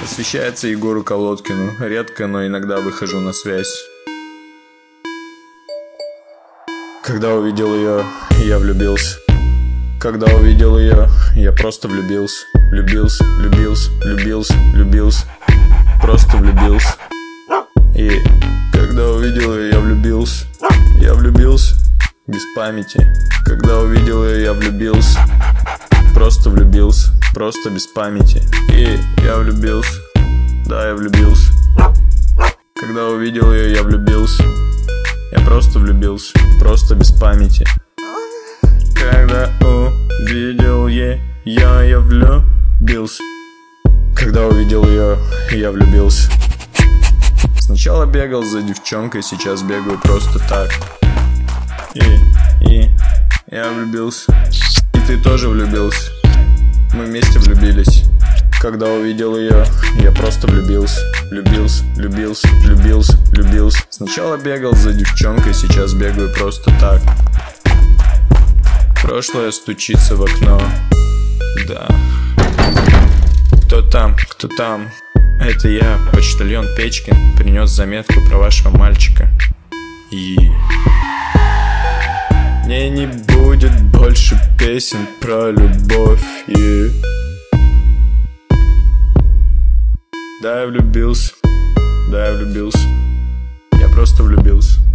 Посвящается Егору Колодкину. Редко, но иногда выхожу на связь. Когда увидел ее, я влюбился. Когда увидел ее, я просто влюбился. Влюбился, влюбился. Просто влюбился. И когда увидел ее, я влюбился. Я влюбился без памяти. Когда увидел ее, я влюбился. Просто влюбился, просто без памяти. И я влюбился. Да, я влюбился. Когда увидел ее, я влюбился. Я просто влюбился, просто без памяти. Когда увидел ее, я влюбился. Когда увидел ее, я влюбился. Сначала бегал за девчонкой, сейчас бегаю просто так. И я влюбился. И ты тоже влюбился. Мы вместе влюбились. Когда увидел ее, я просто влюбился. Влюбился. Сначала бегал за девчонкой, сейчас бегаю просто так. Прошлое стучится в окно. Да. Кто там? Это я, почтальон Печкин. Принес заметку про вашего мальчика. И мне не будет больше песен про любовь. Да, я влюбился. Я просто влюбился.